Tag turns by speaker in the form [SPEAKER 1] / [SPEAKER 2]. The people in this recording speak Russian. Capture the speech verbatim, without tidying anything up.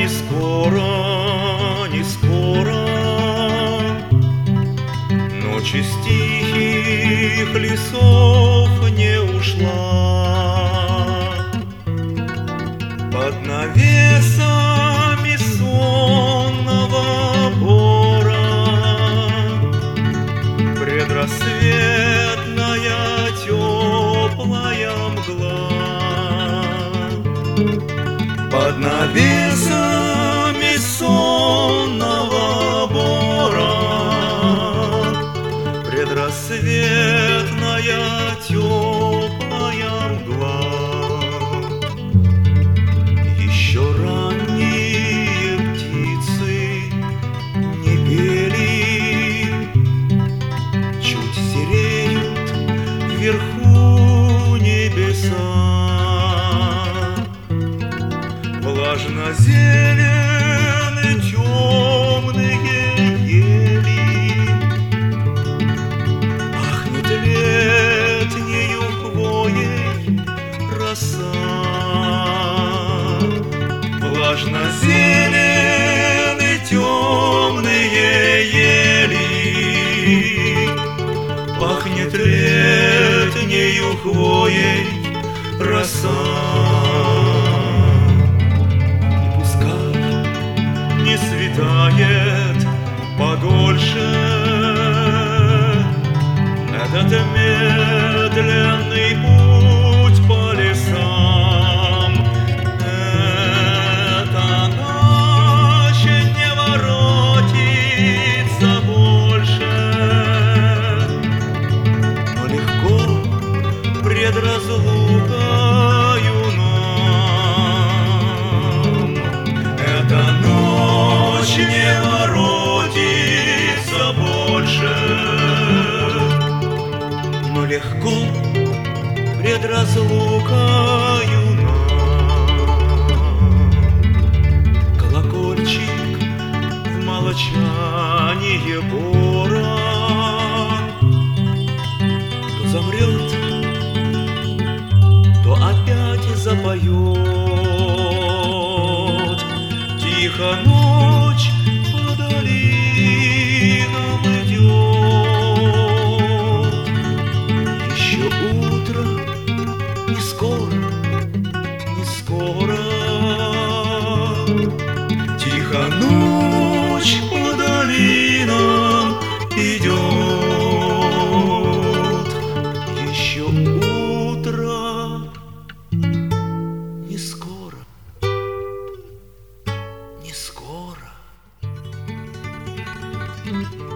[SPEAKER 1] скоро, не скоро ночь из тихих лесов не ушла. Под навесами сонного бора предрассветная теплая мгла. Под навесами сонного бора предрассветная теплая мгла. Еще ранние птицы не пели, чуть сереют вверху небеса. Влажно-зелены темные ели, пахнет летнею хвоей роса. Влажно-зелены темные ели, пахнет летнею хвоей роса. Не светает подольше этот медленный путь по лесам. Эта ночь не воротится больше, но легко пред разлукою нам. Эта ночь не воротится больше, но легко пред разлукою нам. Колокольчик в молчании бора то замрет, то опять запоет. Тихо ночь по долинам идет. Еще утро не скоро, не скоро. Тихо ночь по долинам идет. Еще утро не скоро. Не скоро.